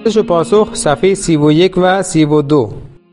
پاسخ صفحه 31 و 32.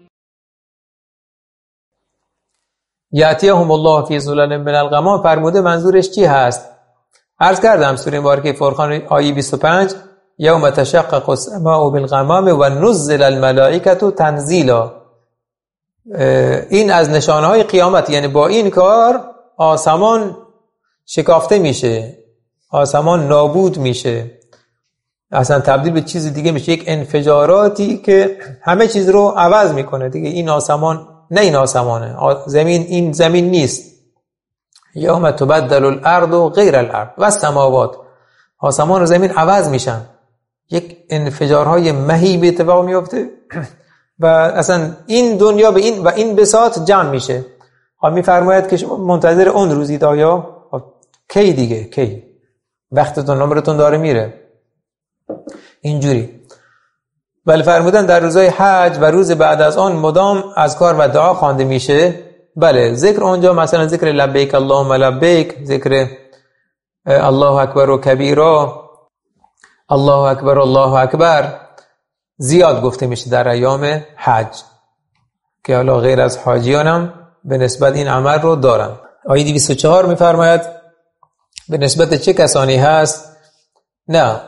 یأتیهم الله فی ظلال من الغمام فرموده منظورش چی هست؟ عرض کردم سوره مبارکه فرقان آیه 25 یوم تشقق السماء بالغمام و نزل الملائکه تنزیلا. این از نشانه‌های قیامت، یعنی با این کار آسمان شکافته میشه، آسمان نابود میشه، اصلا تبدیل به چیز دیگه میشه، یک انفجاراتی که همه چیز رو عوض میکنه دیگه. این آسمان نه این آسمانه، زمین این زمین نیست. یوم تبدل الارض غیر الارض و السماوات، آسمان و زمین عوض میشن، یک انفجارهای مهیب اتفاق میفته و اصلا این دنیا به این و این بساط جمع میشه. میفرماید که شما منتظر اون روزید. آیا کی دیگه؟ کی؟ وقتتون عمرتون داره میره اینجوری. ولی فرمودن در روزهای حج و روز بعد از آن مدام اذکار و دعا خوانده میشه. بله، ذکر اونجا مثلا ذکر لبیک اللهم لبیک، ذکر الله اکبر و کبیرا، الله اکبر الله اکبر زیاد گفته میشه در ایام حج که حالا غیر از حاجیانم به نسبت این عمل رو دارن. آیه 204 میفرماید به نسبت چه کسانی هست؟ نه،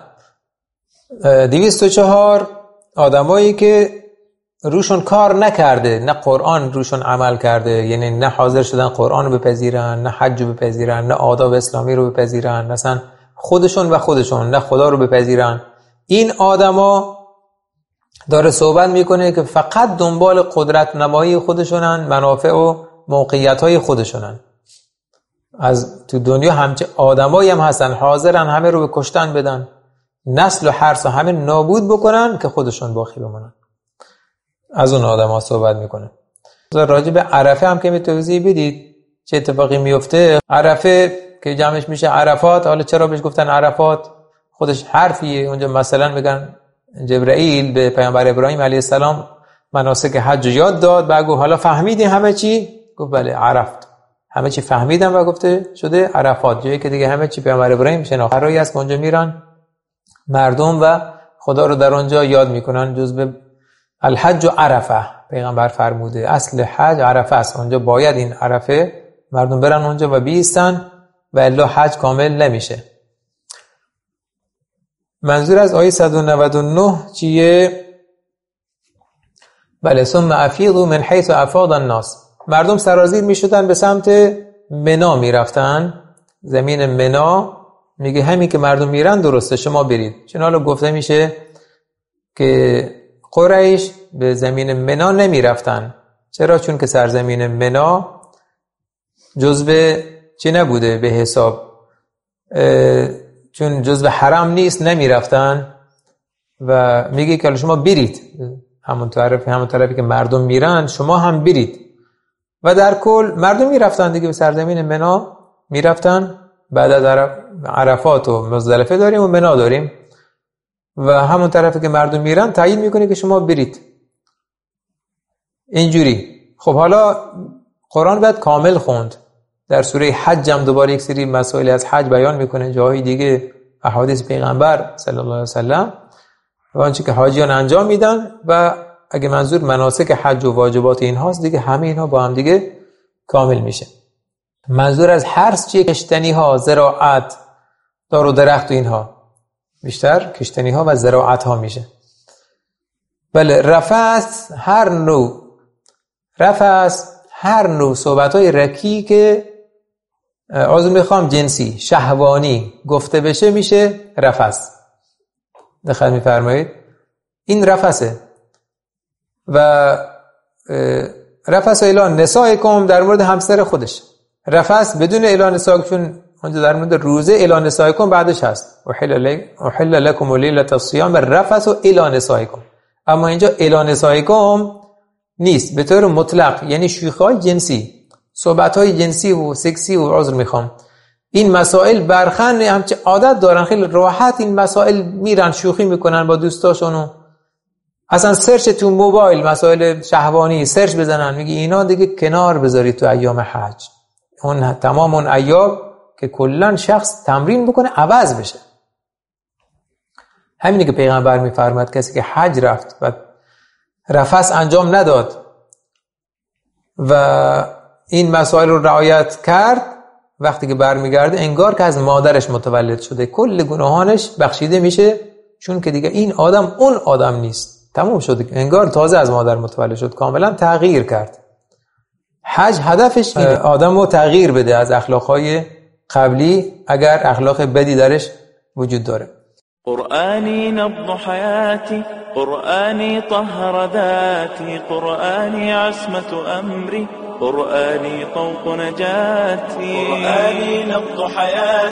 204 آدمایی که روشون کار نکرده، نه قرآن روشون عمل کرده، یعنی نه حاضر شدن قرآن رو بپذیرن، نه حج رو بپذیرن، نه آداب اسلامی رو بپذیرن، مثلا خودشون نه خدا رو بپذیرن. این آدما داره صحبت میکنه که فقط دنبال قدرت نمایی خودشونن، منافع و موقعیت‌های خودشونن. از تو دنیا همچه آدمایی هم هستن حاضرن همه رو به کشتن بدن، نسل و حرث همه نابود بکنن که خودشون باقی بمونن. از اون آدم‌ها صحبت میکنه. راجع به عرفه هم که می توضیح بدید چه اتفاقی میفته. عرفه که جمعش میشه عرفات، حالا چرا بهش گفتن عرفات؟ خودش حرفیه. اونجا مثلا میگن جبرائیل به پیامبر ابراهیم علیه السلام مناسک حج یاد داد، بعد گفت حالا فهمیدی همه چی؟ گفت بله عرفت، همه چی فهمیدم و گفته شده عرفات، جایی که دیگه همه چی پیامبر ابراهیم شناختی است که اونجا میرن مردم و خدا رو در اونجا یاد میکنن. جزء الحج و عرفه، پیغمبر فرموده اصل حج عرفه است، اونجا باید این عرفه مردم برن اونجا و بیستن و الا حج کامل نمیشه. منظور از آیه 199 چیه؟ بله، ثم افیضوا من حیث افاض الناس. مردم سرازیر میشدن به سمت منا میرفتن، زمین منا. میگه همین که مردم میرن درسته شما برید. چون حالا گفته میشه که قریش به زمین منا نمیرفتن. چرا؟ چون که سرزمین منا جزو چی نبوده به حساب، چون جزو حرم نیست نمیرفتن. و میگه که شما برید همون طرفی که مردم میرن شما هم برید. و در کل مردم میرفتن دیگه به سرزمین منا میرفتن. بعد از عرفات و مزدلفه داریم و منا داریم و همون طرفی که مردم میرن تعیین میکنه که شما برید اینجوری. خب حالا قرآن باید کامل خوند. در سوره حج هم دوباره یک سری مسائل از حج بیان میکنه، جاهای دیگه احادیث پیغمبر صلی الله علیه وسلم و آنچه که حاجیان انجام میدن. و اگه منظور مناسک حج و واجبات این هاست دیگه همه اینها با هم دیگه کامل میشه. منظور از حرث چیه؟ کشتنی ها، زراعت، دار و درخت و اینها، بیشتر کشتنی ها و زراعت ها میشه. بله، رفث هر نوع صحبت های رکی که جنسی شهوانی گفته بشه میشه رفث. دقت می‌فرمایید؟ این رفثه. و رفث اعلان نسائکم در مورد همسر خودش. رفث بدون اعلان نسائکم، چون اونجا در مورد روزه اعلان نسائکم بعدش هست احل لکم لیلة الصیام الرفث الی نسائکم. اما اینجا اعلان نسائکم نیست به طور مطلق، یعنی شوخی‌های جنسی، صحبت‌های جنسی و سکسی و عذر میخوام این مسائل برخن همچه عادت دارن، خیلی راحت این مسائل میرن شوخی میکنن با دوستاشونو. اصلا سرچ تو موبایل مسائل شهوانی سرچ بزنن، میگی اینا دیگه کنار بذارید تو ایام حج. اون تمام اون ایام که کلن شخص تمرین بکنه عوض بشه. همینی که پیغمبر میفرماد کسی که حج رفت و رفث انجام نداد و این مسائل رو رعایت کرد، وقتی که برمیگرده انگار که از مادرش متولد شده، کل گناهانش بخشیده میشه، چون که دیگه این آدم اون آدم نیست، تموم شده، انگار تازه از مادر متولد شد، کاملا تغییر کرد. حج هدفش اینه آدم رو تغییر بده از اخلاقهای قبلی اگر اخلاق بدی درش وجود داره. قرآني نبض حياتي، قرآني طهر ذاتي، قرآني عصمة أمري، قرآني طوق نجاتي، قرآني نبض حياتي.